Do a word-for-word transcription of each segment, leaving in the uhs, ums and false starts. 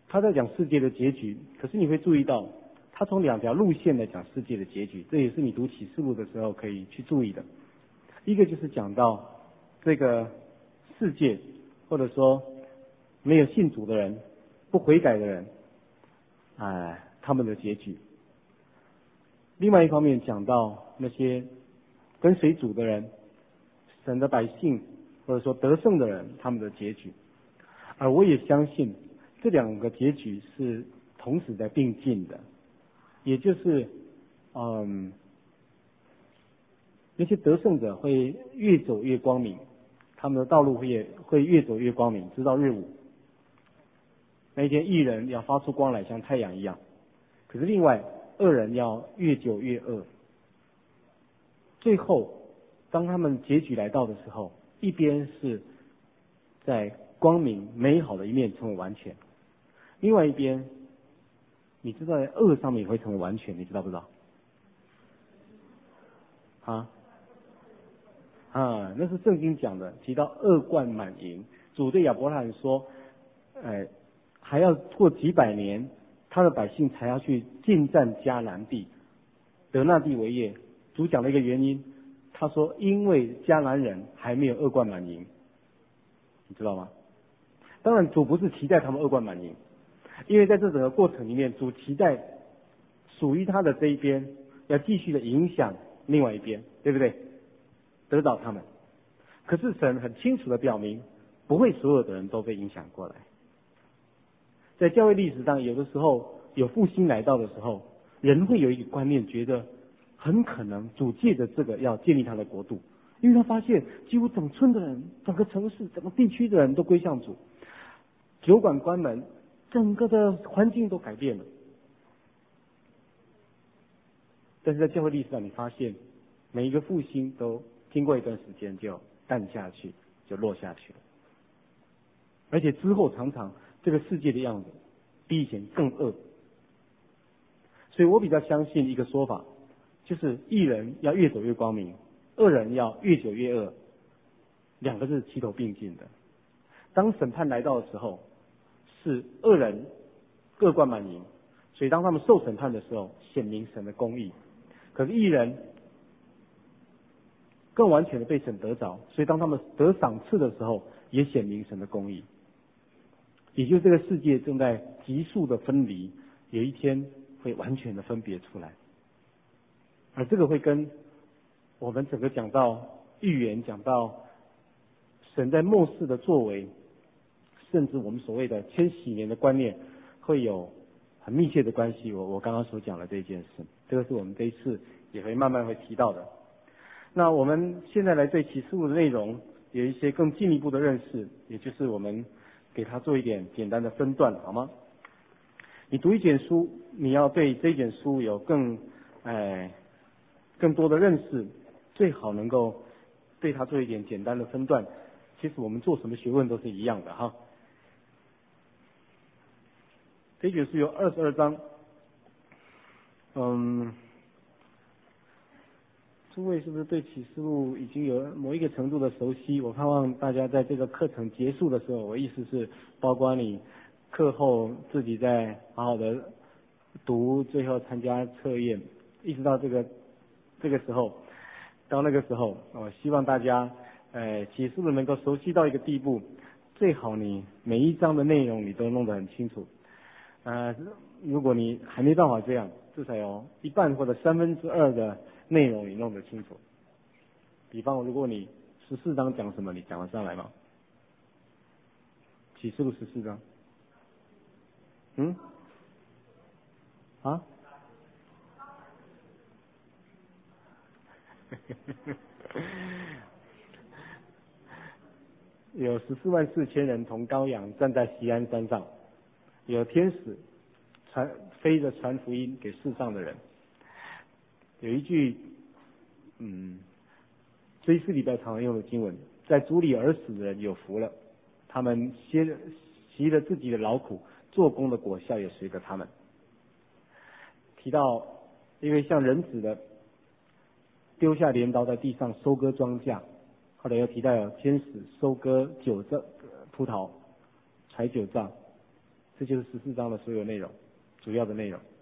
他在讲世界的结局，可是你会注意到，他从两条路线来讲世界的结局，这也是你读启示录的时候可以去注意的。一个就是讲到这个世界，或者说没有信主的人、不悔改的人，哎，他们的结局。另外一方面讲到那些跟随主的人、神的百姓，或者说得胜的人，他们的结局。而我也相信这两个结局是同时在并进的，也就是嗯，那些得胜者会越走越光明，他们的道路会会越走越光明，直到日午。那一天义人要发出光来，像太阳一样。可是另外恶人要越久越恶。最后当他们结局来到的时候，一边是在光明美好的一面成为完全，另外一边你知道在恶上面也会成为完全，你知道不知道？啊啊，那是圣经讲的，提到恶贯满盈。主对亚伯拉罕说，呃，还要过几百年，他的百姓才要去进占迦南地，得那地为业。主讲了一个原因，他说因为迦南人还没有恶贯满盈，你知道吗？当然主不是期待他们恶贯满盈，因为在这整个过程里面，主期待属于他的这一边要继续的影响另外一边，对不对？得到他们。可是神很清楚的表明，不会所有的人都被影响过来。在教会历史上，有的时候有复兴来到的时候，人会有一个观念，觉得很可能主借着这个要建立他的国度，因为他发现几乎整村的人、整个城市、整个地区的人都归向主，酒馆关门，整个的环境都改变了。但是在教会历史上，你发现每一个复兴都经过一段时间就淡下去，就落下去了。而且之后常常这个世界的样子比以前更恶。所以我比较相信一个说法，就是义人要越走越光明，恶人要越久越恶，两个是齐头并进的。当审判来到的时候，是恶人恶贯满盈，所以当他们受审判的时候，显明神的公义。可是义人更完全的被神得着，所以当他们得赏赐的时候，也显明神的公义。也就是这个世界正在急速的分离，有一天会完全的分别出来。而这个会跟我们整个讲到预言，讲到神在末世的作为，甚至我们所谓的千禧年的观念，会有很密切的关系。我我刚刚所讲的这件事，这个是我们这一次也会慢慢会提到的。那我们现在来对启示录的内容有一些更进一步的认识，也就是我们给它做一点简单的分段，好吗？你读一卷书，你要对这卷书有更哎更多的认识，最好能够对它做一点简单的分段。其实我们做什么学问都是一样的哈。这卷书有二十二章，嗯，诸位是不是对启示录已经有某一个程度的熟悉？我盼望大家在这个课程结束的时候，我意思是，包括你课后自己在好好的读，最后参加测验，一直到这个这个时候，到那个时候，我希望大家，呃，启示录能够熟悉到一个地步，最好你每一章的内容你都弄得很清楚。呃，如果你还没办法这样，至少有一半或者三分之二的内容你弄得清楚。比方，如果你十四章讲什么，你讲得上来吗？启示录十四章，嗯，啊？有十四万四千人同羔羊站在锡安山上，有天使传飞着传福音给世上的人。有一句，嗯，追思礼拜常用的经文，在主里而死的人有福了，他们歇着习了自己的劳苦，做工的果效也随着他们。提到，因为像人子的丢下镰刀在地上收割庄稼，后来又提到有天使收割酒榨葡萄，采酒榨， 这就是十四章的所有内容，主要的内容。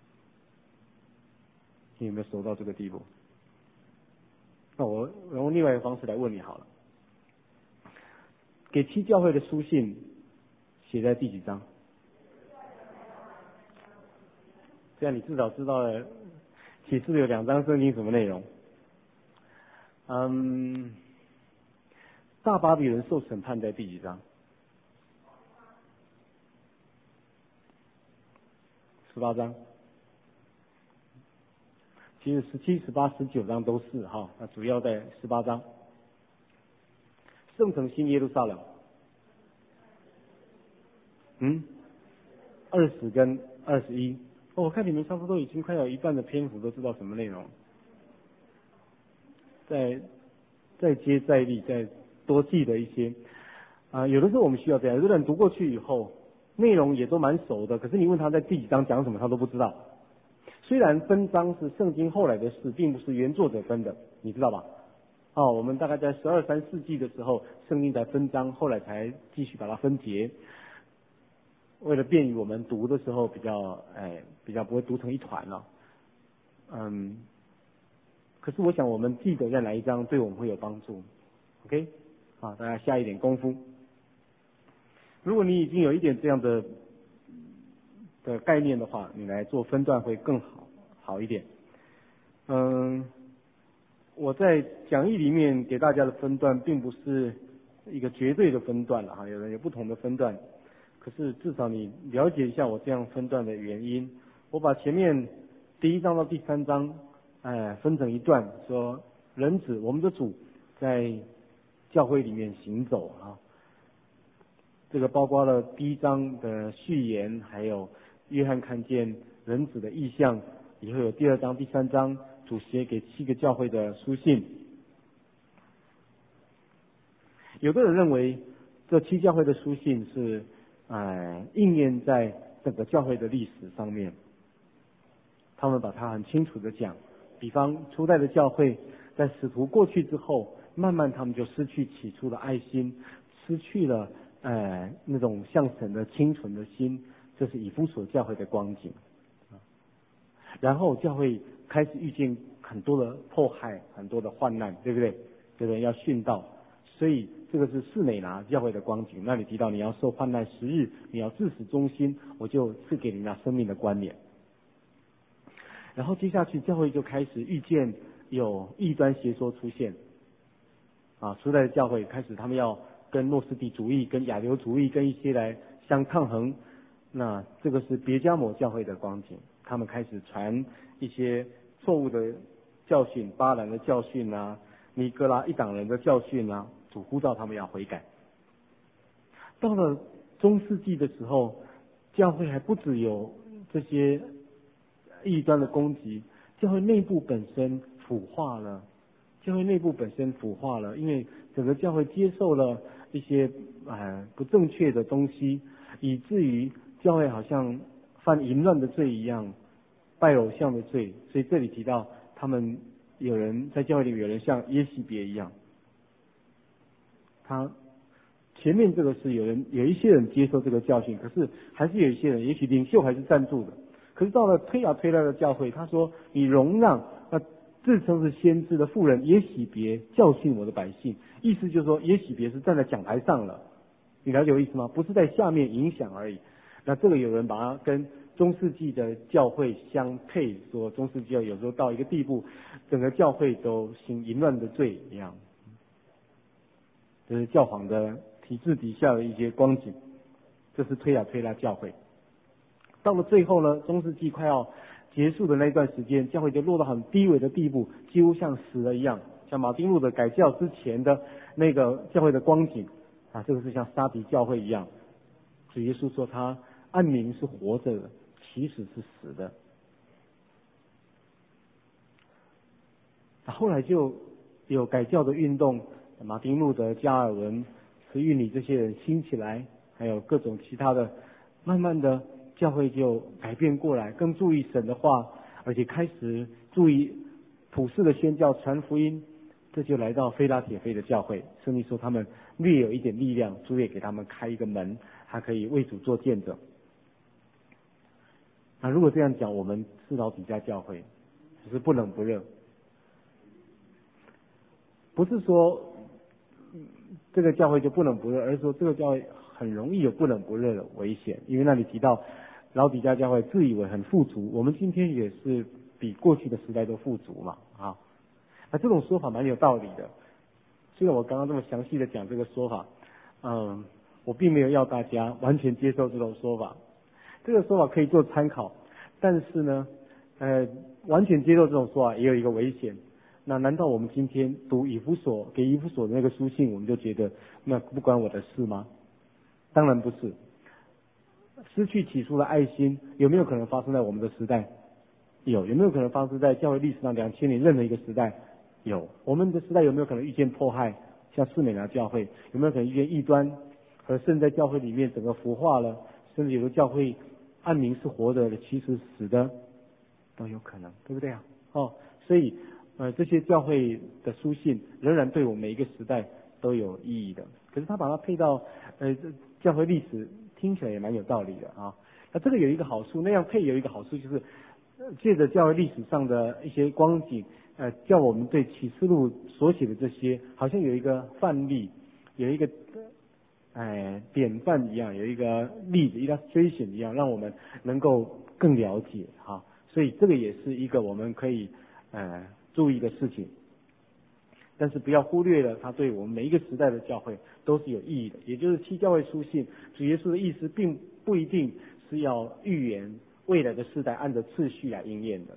你有没有熟到这个地步？那我我用另外一个方式来问你好了。给七教会的书信写在第几章？这样你至少知道了启示有两章圣经什么内容。嗯，大巴比伦受审判在第几章？十八章。其实十七、十八、十九章都是哈，那主要在十八章。圣城新耶路撒冷，嗯，二十跟二十一。哦，我看你们差不多已经快要一半的篇幅都知道什么内容。再再接再厉，再多记得一些。啊、呃，有的时候我们需要这样，有的人读过去以后，内容也都蛮熟的，可是你问他在第几章讲什么，他都不知道。虽然分章是圣经后来的事，并不是原作者分的，你知道吧？哦，我们大概在十二三世纪的时候，圣经才分章，后来才继续把它分节。为了便于我们读的时候比较，哎，比较不会读成一团了。嗯，可是我想我们记得在哪一章对我们会有帮助。OK， 好，大家下一点功夫。如果你已经有一点这样的的概念的话，你来做分段会更好好一点。嗯，我在讲义里面给大家的分段并不是一个绝对的分段了哈，有人有不同的分段，可是至少你了解一下我这样分段的原因。我把前面第一章到第三章，哎，分成一段，说人子我们的主在教会里面行走啊，这个包括了第一章的序言，还有约翰看见人子的意象，以后有第二章、第三章主写给七个教会的书信。有的人认为这七教会的书信是，呃，应验在整个教会的历史上面。他们把它很清楚的讲，比方初代的教会在使徒过去之后，慢慢他们就失去起初的爱心，失去了呃那种向神的清纯的心，这是以弗所教会的光景。然后教会开始遇见很多的迫害，很多的患难，对不对？对不对？要殉道，所以这个是士美拿教会的光景。那你提到你要受患难十日，你要至死忠心，我就赐给你那生命的冠冕。然后接下去教会就开始遇见有异端邪说出现，啊，初代的教会开始他们要跟诺斯底主义、跟亚流主义、跟一些来相抗衡。那这个是别迦摩教会的光景，他们开始传一些错误的教训，巴兰的教训啊，尼哥拉一党人的教训啊，主呼召他们要悔改。到了中世纪的时候，教会还不只有这些异端的攻击，教会内部本身腐化了，教会内部本身腐化了，因为整个教会接受了一些呃不正确的东西，以至于教会好像犯淫乱的罪一样，拜偶像的罪。所以这里提到他们有人在教会里面有人像耶洗别一样，他前面这个是有人有一些人接受这个教训，可是还是有一些人，也许领袖还是站住的。可是到了推雅推拉的教会，他说你容让那自称是先知的妇人耶洗别教训我的百姓，意思就是说耶洗别是站在讲台上了，你了解我意思吗？不是在下面影响而已。那这个有人把它跟中世纪的教会相配，说中世纪有时候到一个地步，整个教会都行淫乱的罪一样，这是教皇的体制底下的一些光景。这是推雅推拉教会。到了最后呢，中世纪快要结束的那段时间，教会就落到很低微的地步，几乎像死了一样，像马丁路德改教之前的那个教会的光景啊，这个是像沙迪教会一样。主耶稣说他暗明是活着的，其实是死的。后来就有改教的运动，马丁路德、加尔文、慈运理这些人兴起来，还有各种其他的，慢慢的教会就改变过来，更注意神的话，而且开始注意普世的宣教传福音。这就来到菲拉铁菲的教会，圣经说他们略有一点力量，主也给他们开一个门，还可以为主做见证。 啊，如果这样讲，我们是老底嘉教会，只是不冷不热，不是说这个教会就不冷不热，而是说这个教会很容易有不冷不热的危险。因为那里提到老底嘉教会自以为很富足，我们今天也是比过去的时代都富足嘛，啊，那这种说法蛮有道理的。虽然我刚刚这么详细的讲这个说法，嗯，我并没有要大家完全接受这种说法，这个说法可以做参考，但是呢，呃，完全接受这种说法也有一个危险。那难道我们今天读以弗所给以弗所的那个书信，我们就觉得那不关我的事吗？当然不是。失去起初的爱心，有没有可能发生在我们的时代？有。有没有可能发生在教会历史上两千年任何一个时代？有。我们的时代有没有可能遇见迫害？像士美拿教会有没有可能遇见异端和甚至在教会里面整个腐化了，甚至有的教会暗名是活的，其实死的都有可能，对不对啊？哦，所以呃这些教会的书信仍然对我们每一个时代都有意义的。可是他把它配到呃教会历史，听起来也蛮有道理的啊。那这个有一个好处，那样配有一个好处就是，借着教会历史上的一些光景，呃，叫我们对启示录所写的这些，好像有一个范例，有一个，哎，典范一样，有一个例子 illustration 一样，让我们能够更了解哈。所以这个也是一个我们可以呃注意的事情。但是不要忽略了它对我们每一个时代的教会都是有意义的。也就是七教会书信，主耶稣的意思并不一定是要预言未来的世代按照次序来应验的。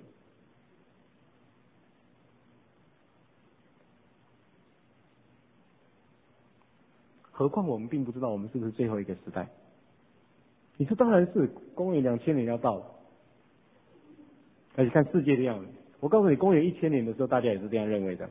何况我们并不知道我们是不是最后一个时代。你说当然是，公元两千年要到了，而且看世界的样子，我告诉你，公元一千年的时候，大家也是这样认为的。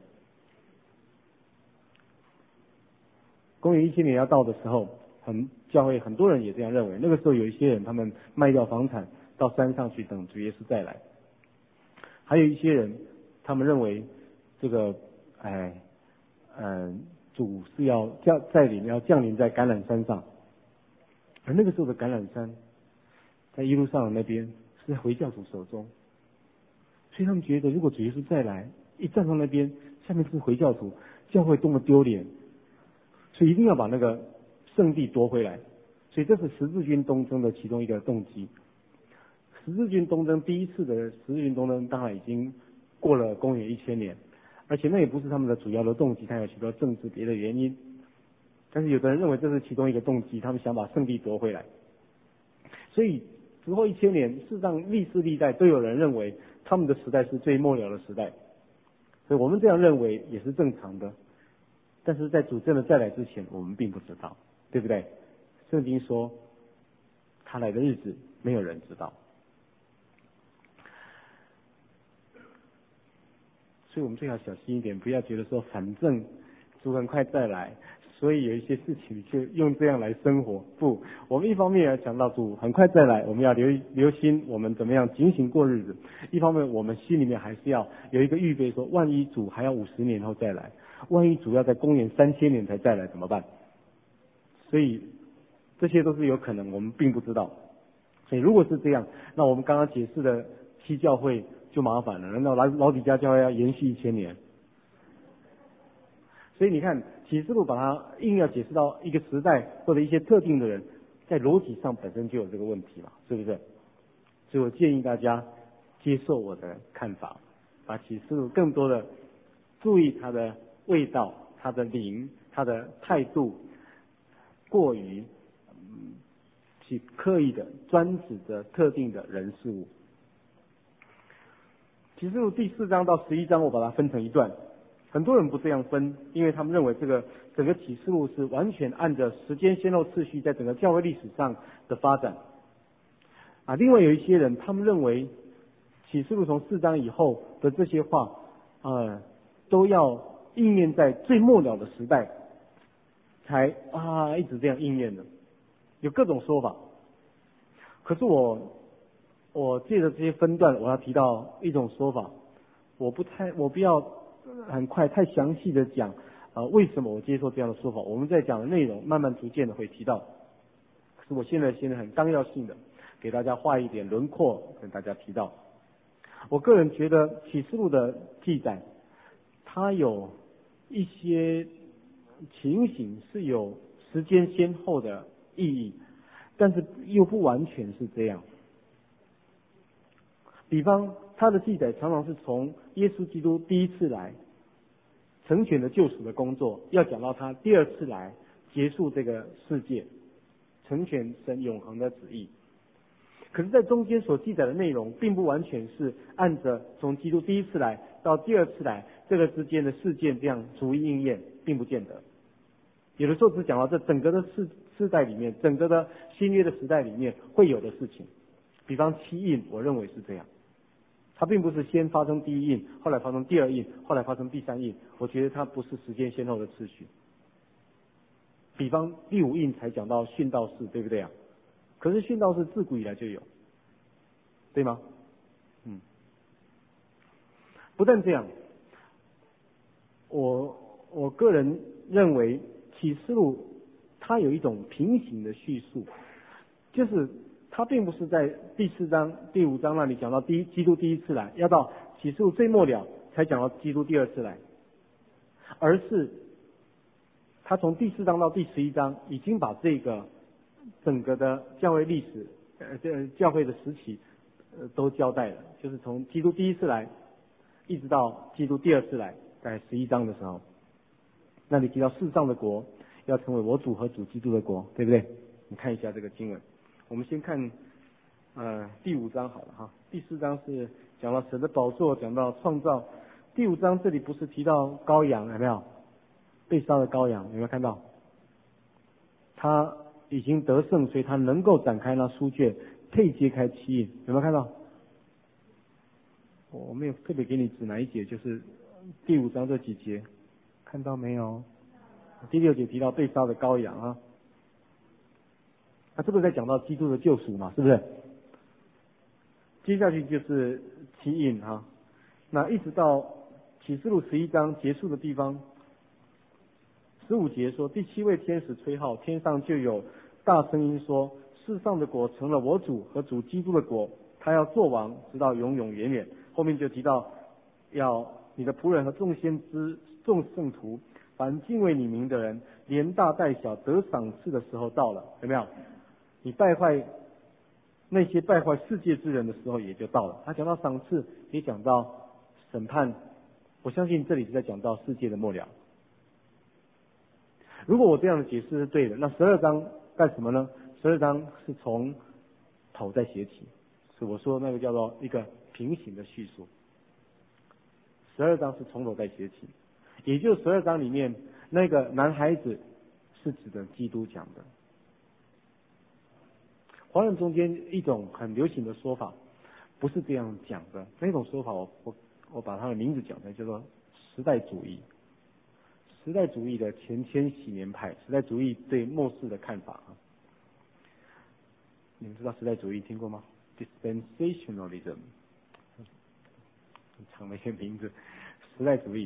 公元一千年要到的时候，很教会很多人也这样认为。那个时候有一些人，他们卖掉房产到山上去等主耶稣再来；还有一些人，他们认为这个，哎，嗯、呃，主是要降在临要降临在橄榄山上，而那个时候的橄榄山，在耶路撒冷那边是在回教徒手中，所以他们觉得，如果主耶稣再来，一站到那边，下面是回教徒，教会多么丢脸。所以一定要把那个圣地夺回来，所以这是十字军东征的其中一个动机。十字军东征第一次的十字军东征当然已经过了公元一千年，而且那也不是他们的主要的动机，它有许多政治别的原因。但是有的人认为这是其中一个动机，他们想把圣地夺回来。所以之后一千年，事实上历世历代都有人认为他们的时代是最末了的时代，所以我们这样认为也是正常的。但是在主真的再来之前，我们并不知道，对不对？圣经说，他来的日子没有人知道，所以我们最好小心一点，不要觉得说反正主很快再来，所以有一些事情就用这样来生活。不，我们一方面要讲到主很快再来，我们要留留心我们怎么样警醒过日子；一方面我们心里面还是要有一个预备，说万一主还要五十年后再来。万一主要在公元三千年才再来怎么办？所以这些都是有可能，我们并不知道。所以如果是这样，那我们刚刚解释的七教会就麻烦了。难道老老底嘉教会要延续一千年？所以你看，启示录把它硬要解释到一个时代或者一些特定的人，在逻辑上本身就有这个问题嘛，是不是？所以我建议大家接受我的看法，把启示录更多的注意它的味道，他的灵，他的态度，过于嗯去刻意的专指着特定的人事物。启示录第四章到十一章，我把它分成一段。很多人不这样分，因为他们认为这个整个启示录是完全按着时间先后次序在整个教会历史上的发展。啊，另外有一些人，他们认为启示录从四章以后的这些话，呃，都要应验在最末了的时代，才啊一直这样应验的，有各种说法。可是我我借着这些分段，我要提到一种说法，我不太我不要很快太详细的讲啊、呃、为什么我接受这样的说法，我们在讲的内容慢慢逐渐的会提到。可是我现在现在很纲要性的给大家画一点轮廓，跟大家提到。我个人觉得启示录的记载，它有一些情形是有时间先后的意义，但是又不完全是这样。比方，它的记载常常是从耶稣基督第一次来成全了救赎的工作，要讲到他第二次来结束这个世界，成全神永恒的旨意。可是，在中间所记载的内容，并不完全是按着从基督第一次来到第二次来这个之间的事件这样逐一应验，并不见得。有的时候只讲到这整个的世世代里面，整个的新约的时代里面会有的事情。比方七印，我认为是这样，它并不是先发生第一印，后来发生第二印，后来发生第三印。我觉得它不是时间先后的次序。比方第五印才讲到殉道士，对不对啊？可是殉道士自古以来就有，对吗？嗯。不但这样，我我个人认为启示录它有一种平行的叙述，就是它并不是在第四章、第五章那里讲到第一基督第一次来，要到启示录最末了才讲到基督第二次来，而是他从第四章到第十一章已经把这个整个的教会历史，呃，这教会的时期，呃，都交代了，就是从基督第一次来，一直到基督第二次来，在十一章的时候，那里提到世上的国要成为我主和主基督的国，对不对？你看一下这个经文，我们先看呃第五章好了哈，第四章是讲到神的宝座，讲到创造，第五章这里不是提到羔羊有没有？被杀的羔羊有没有看到？他已经得胜，所以他能够展开那书卷，配揭开七印，有没有看到？我没有特别给你指哪一节，就是第五章这几节，看到没有？第六节提到被杀的羔羊啊，他这个在讲到基督的救赎嘛，是不是？接下去就是七印哈，那一直到启示录十一章结束的地方。十五节说，第七位天使吹号，天上就有大声音说，世上的国成了我主和主基督的国，他要做王，直到永永远远。后面就提到，要你的仆人和众先知、众圣徒，凡敬畏你名的人，连大带小得赏赐的时候到了，有没有？你败坏那些败坏世界之人的时候也就到了。他讲到赏赐，也讲到审判，我相信这里是在讲到世界的末了。如果我这样的解释是对的，那十二章干什么呢？十二章是从头再写起，是我说那个叫做一个平行的叙述。十二章是从头再写起，也就是十二章里面那个男孩子是指的基督讲的。华人中间一种很流行的说法，不是这样讲的，那种说法我我我把它的名字讲成叫做时代主义。时代主义的前千禧年派，时代主义对末世的看法啊，你们知道时代主义听过吗 ？Dispensationalism， 很长的一个名字，时代主义。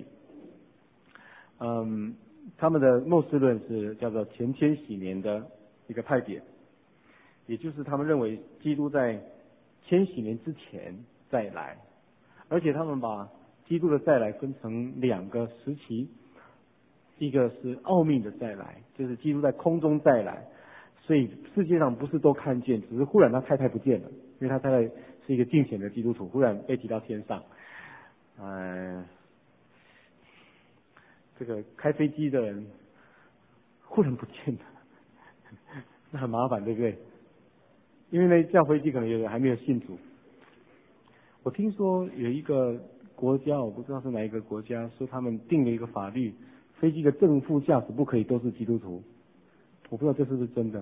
嗯，他们的末世论是叫做前千禧年的一个派别，也就是他们认为基督在千禧年之前再来，而且他们把基督的再来分成两个时期。一个是奥秘的再来，就是基督在空中再来，所以世界上不是都看见，只是忽然他太太不见了，因为他太太是一个敬虔的基督徒，忽然被提到天上。呃，这个开飞机的人忽然不见了，那很麻烦，对不对？因为呢，这样飞机可能有人还没有信主。我听说有一个国家，我不知道是哪一个国家，说他们定了一个法律。飞机的正副驾驶不可以都是基督徒，我不知道这是不是真的，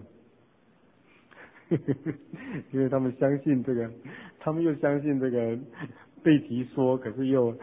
因为他们相信这个，他们又相信这个被提说，可是又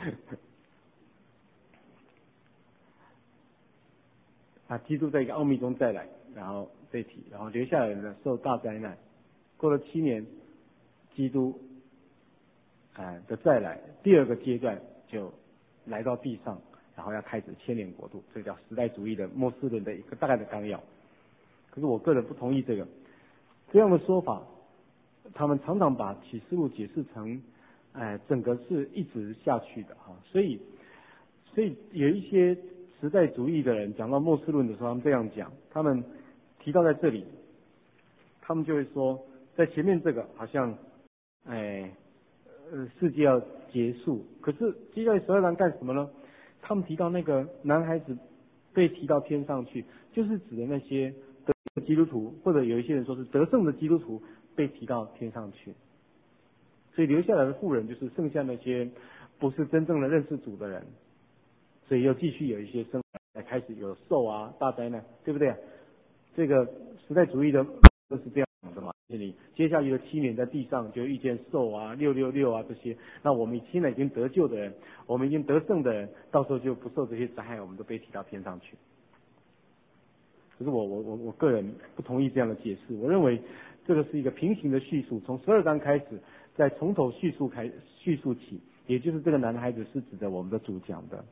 啊，基督在一个奥秘中再来，然后被提，然后留下来的人受大灾难，过了七年，基督啊的再来，第二个阶段就来到地上。然后要开始千年国度，这叫时代主义的末世论的一个大概的纲要。可是我个人不同意这个这样的说法， 他们常常把启示录解释成，哎，整个是一直下去的哈，所以，所以有一些时代主义的人讲到末世论的时候，他们这样讲，他们提到在这里，他们就会说，在前面这个好像，哎，呃，世界要结束，可是接下来十二章干什么呢？他们提到那个男孩子被提到天上去，就是指的那些得基督徒，或者有一些人说是得胜的基督徒被提到天上去。所以留下来的妇人就是剩下那些不是真正的认识主的人，所以又继续有一些生来开始有兽啊大灾难，对不对？这个时代主义的都是这样的嘛。这里接下去的七年在地上就遇见兽啊六六六啊这些，那我们现在已经得救的人，我们已经得胜的人，到时候就不受这些灾害，我们都被提到天上去。可是我我我我个人不同意这样的解释，我认为这个是一个平行的叙述，从十二章开始，再从头叙述开叙述起，也就是这个男孩子是指的我们的主讲的。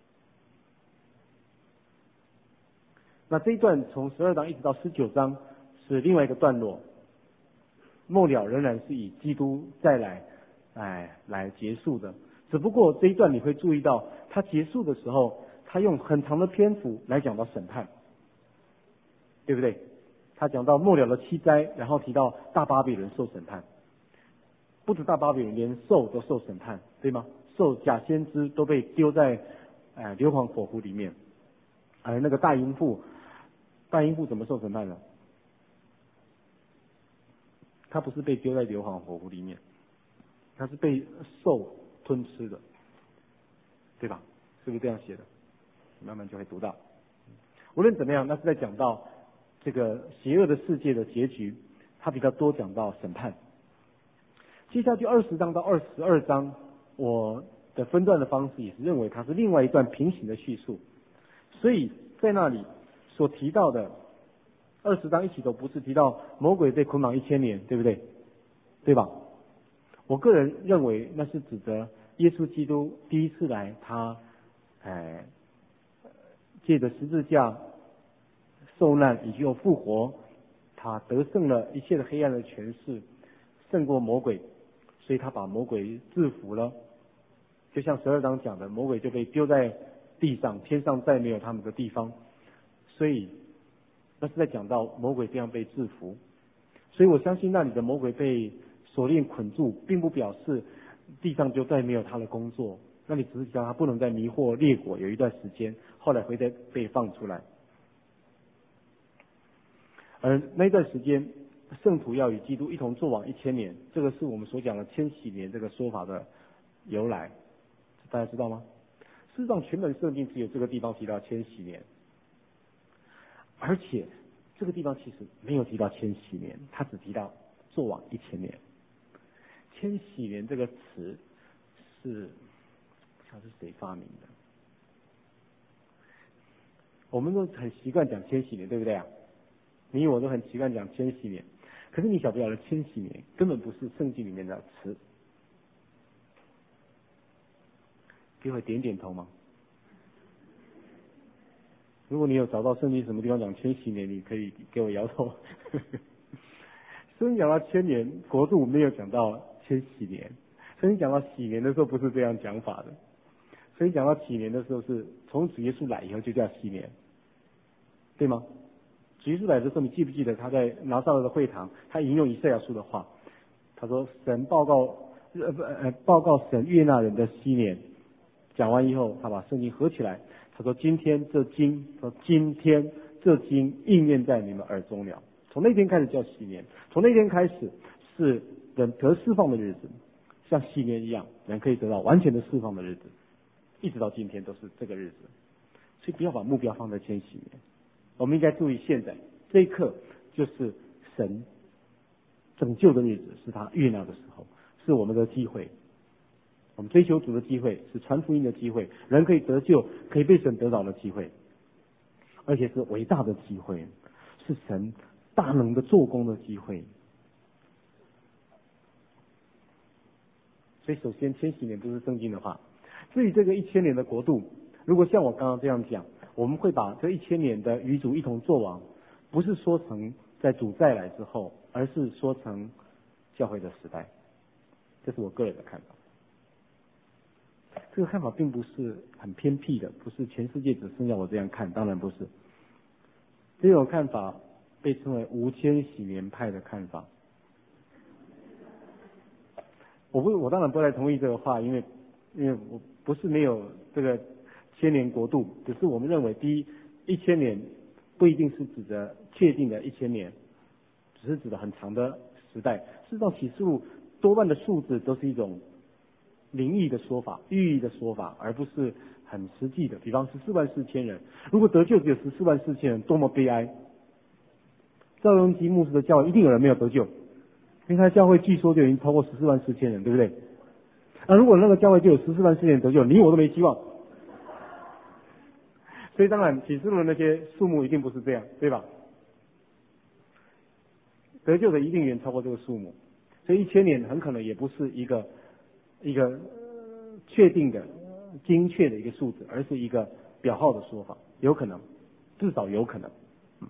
那这一段从十二章一直到十九章是另外一个段落，末了仍然是以基督再来，哎来结束的。只不过这一段你会注意到，他结束的时候，他用很长的篇幅来讲到审判。对不对？他讲到末了的七灾，然后提到大巴比伦受审判，不止大巴比伦，连兽都受审判，对吗？兽假先知都被丢在呃硫磺火湖里面，而那个大淫妇，大淫妇怎么受审判呢？他不是被丢在硫磺火湖里面，他是被兽吞吃的，对吧？是不是这样写的？慢慢就会读到。无论怎么样，那是在讲到这个邪恶的世界的结局，他比较多讲到审判。接下去二十章到二十二章，我的分段的方式也是认为它是另外一段平行的叙述，所以在那里所提到的二十章一起都不是提到魔鬼被捆绑一千年，对不对？对吧？我个人认为那是指责耶稣基督第一次来，他哎借着十字架受难以及有复活，他得胜了一切的黑暗的权势，胜过魔鬼，所以他把魔鬼制服了。就像十二章讲的，魔鬼就被丢在地上，天上再没有他们的地方。所以那是在讲到魔鬼这样被制服。所以我相信那里的魔鬼被锁链捆住，并不表示地上就再没有他的工作，那里只是讲他不能再迷惑列国有一段时间，后来会再被放出来。而那段时间，圣徒要与基督一同作王一千年，这个是我们所讲的千禧年这个说法的由来，大家知道吗？事实上，全本圣经只有这个地方提到千禧年，而且这个地方其实没有提到千禧年，它只提到作王一千年。千禧年这个词是不知道是谁发明的，我们都很习惯讲千禧年，对不对啊？你我都很习惯讲千禧年，可是你晓不晓得千禧年根本不是圣经里面的词？给我点点头吗？如果你有找到圣经什么地方讲千禧年，你可以给我摇头。圣经讲到千年国度，没有讲到千禧年。圣经讲到禧年的时候不是这样讲法的，圣经讲到禧年的时候是从主耶稣来以后就叫禧年，对吗？主耶稣来的时候，你记不记得他在拿撒勒的会堂，他引用以赛亚书的话，他说神报告呃不呃报告神悦纳人的禧年。讲完以后，他把圣经合起来，他说今天这经说今天这经应验在你们耳中了。从那天开始叫禧年，从那天开始是人得释放的日子，像禧年一样，人可以得到完全的释放的日子，一直到今天都是这个日子。所以不要把目标放在千禧年，我们应该注意现在这一刻就是神拯救的日子，是他悦纳的时候，是我们的机会，我们追求主的机会，是传福音的机会，人可以得救，可以被神得到的机会，而且是伟大的机会，是神大能的做工的机会。所以首先千禧年不是圣经的话，至于这个一千年的国度，如果像我刚刚这样讲，我们会把这一千年的与主一同作王，不是说成在主再来之后，而是说成教会的时代。这是我个人的看法。这个看法并不是很偏僻的，不是全世界只剩下我这样看，当然不是。这种看法被称为无千禧年派的看法。我不，我当然不太同意这个话，因为因为我不是没有这个千年国度，只是我们认为，第一，一千年不一定是指着确定的一千年，只是指的很长的时代。事实上，启示录多半的数字都是一种灵异的说法、寓意的说法，而不是很实际的。比方十四万四千人，如果得救只有十四万四千人，多么悲哀！赵永基牧师的教会一定有人没有得救，因为他的教会据说就已经超过十四万四千人，对不对？啊，如果那个教会就有十四万四千人得救，你我都没希望。所以当然，启示录的那些数目一定不是这样，对吧？得救的一定远超过这个数目，所以一千年很可能也不是一个一个、呃、确定的、精确的一个数字，而是一个表号的说法，有可能，至少有可能。嗯、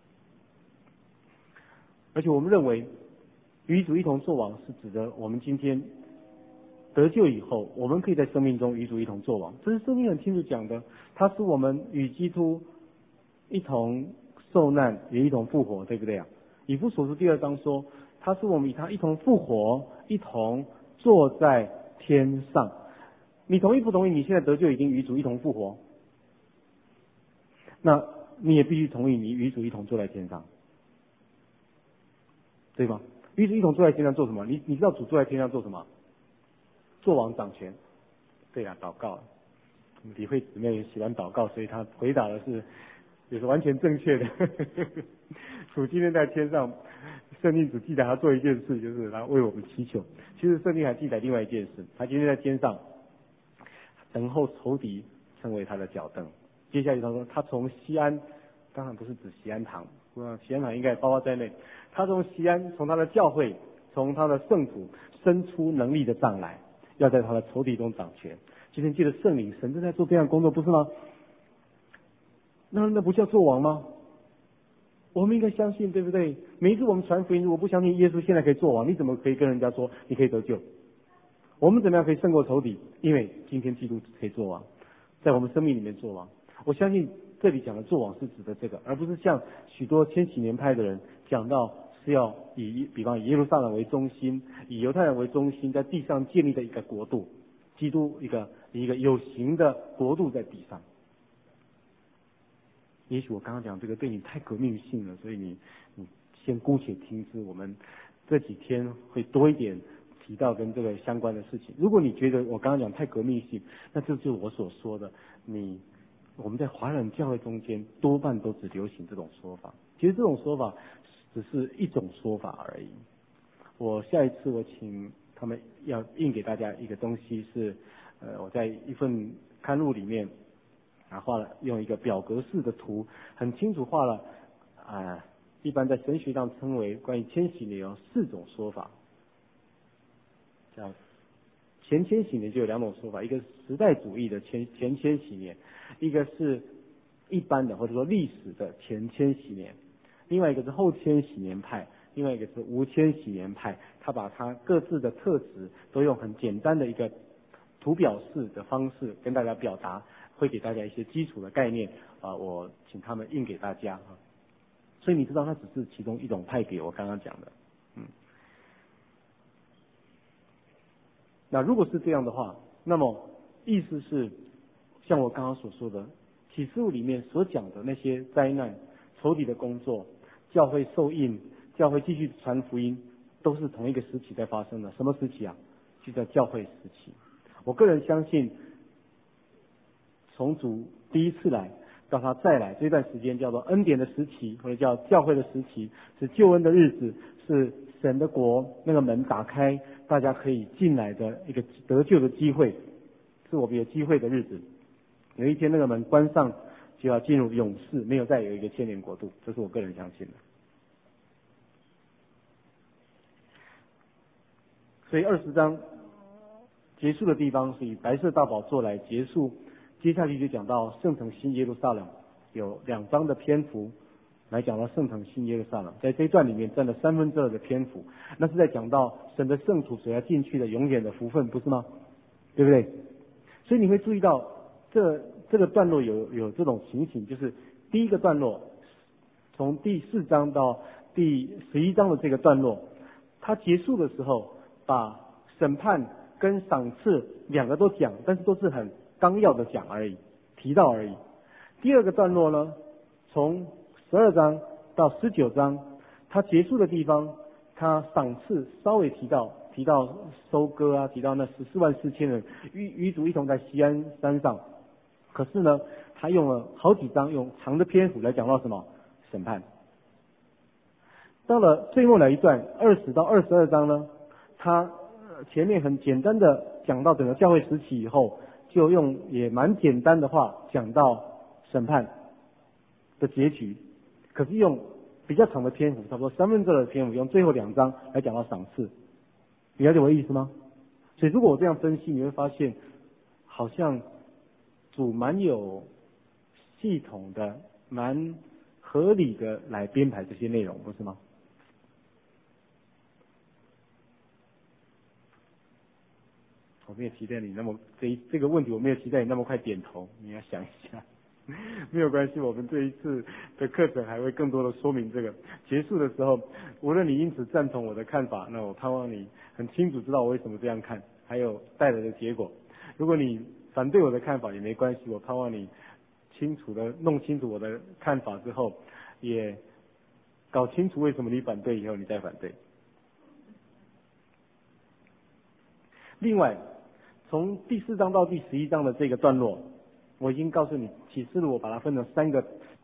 而且我们认为，与主一同作王是指的我们今天得救以后，我们可以在生命中与主一同作王，这是圣经很清楚讲的。它是我们与基督一同受难，也一同复活，对不对啊？以弗所书第二章说，他是我们与他一同复活，一同坐在天上。你同意不同意？你现在得救已经与主一同复活，那你也必须同意你与主一同坐在天上，对吗？与主一同坐在天上做什么？你你知道主坐在天上做什么？做王掌权。对啊，祷告。李慧姊妹也喜欢祷告，所以她回答的是也是完全正确的。主今天在天上，圣经只记载他做一件事，就是他为我们祈求。其实圣经还记载另外一件事，他今天在天上等候仇敌成为他的脚凳。接下来他说，他从西安，当然不是指西安堂，西安堂应该包括在内。他从西安，从他的教会，从他的圣徒伸出能力的杖来，要在他的仇敌中掌权。今天借着圣灵，神正在做这样的工作，不是吗？那那不叫做王吗？我们应该相信，对不对？每一次我们传福音，如果不相信耶稣现在可以做王，你怎么可以跟人家说你可以得救？我们怎么样可以胜过仇敌？因为今天基督可以做王，在我们生命里面做王。我相信这里讲的做王是指的这个，而不是像许多千禧年派的人讲到是要以比方以耶路撒冷为中心，以犹太人为中心，在地上建立的一个国度，基督一个一个有形的国度在地上。也许我刚刚讲这个对你太革命性了，所以你你先姑且听之。我们这几天会多一点提到跟这个相关的事情。如果你觉得我刚刚讲太革命性，那这就是我所说的，你我们在华人教会中间多半都只流行这种说法。其实这种说法只是一种说法而已。我下一次我请他们要印给大家一个东西是，呃，我在一份刊物里面。啊，画了用一个表格式的图，很清楚画了啊、呃，一般在神学上称为关于千禧年有四种说法，叫前千禧年就有两种说法，一个是时代主义的前前千禧年，一个是一般的或者说历史的前千禧年，另外一个是后千禧年派，另外一个是无千禧年派，他把他各自的特质都用很简单的一个图表式的方式跟大家表达。会给大家一些基础的概念啊，我请他们印给大家啊。所以你知道，它只是其中一种派别，我刚刚讲的，嗯。那如果是这样的话，那么意思是，像我刚刚所说的，启示录里面所讲的那些灾难、仇敌的工作、教会受印、教会继续传福音，都是同一个时期在发生的。什么时期啊？就叫教会时期。我个人相信。从主第一次来到他再来这段时间叫做恩典的时期，或者叫教会的时期，是救恩的日子，是神的国那个门打开，大家可以进来的一个得救的机会，是我们有机会的日子。有一天那个门关上，就要进入永世，没有再有一个千年国度，这是我个人相信的。所以二十章结束的地方是以白色大宝座来结束。接下去就讲到圣城新耶路撒冷，有两章的篇幅来讲到圣城新耶路撒冷，在这一段里面占了三分之二的篇幅，那是在讲到神的圣土所要进去的永远的福分，不是吗？对不对？所以你会注意到这这个段落有有这种情形，就是第一个段落从第四章到第十一章的这个段落，它结束的时候把审判跟赏赐两个都讲，但是都是很纲要的讲而已，提到而已。第二个段落呢，从十二章到十九章，它结束的地方，它赏赐稍微提到提到收割啊，提到那十四万四千人与与主一同在锡安山上。可是呢，他用了好几章，用长的篇幅来讲到什么审判。到了最末了一段二十到二十二章呢，他前面很简单的讲到整个教会时期以后，就用也蛮简单的话讲到审判的结局，可是用比较长的篇幅，差不多三分之二的篇幅，用最后两章来讲到赏赐。你了解我的意思吗？所以如果我这样分析，你会发现好像主蛮有系统的、蛮合理的来编排这些内容，不是吗？我没有期待你那么这一这个问题，我没有期待你那么快点头，你要想一下。没有关系，我们这一次的课程还会更多的说明这个。结束的时候，无论你因此赞同我的看法，那我盼望你很清楚知道我为什么这样看，还有带来的结果。如果你反对我的看法也没关系，我盼望你清楚的弄清楚我的看法之后，也搞清楚为什么你反对以后你再反对。另外，从第四章到第十一章的这个段落，我已经告诉你，启示录我把它分成三个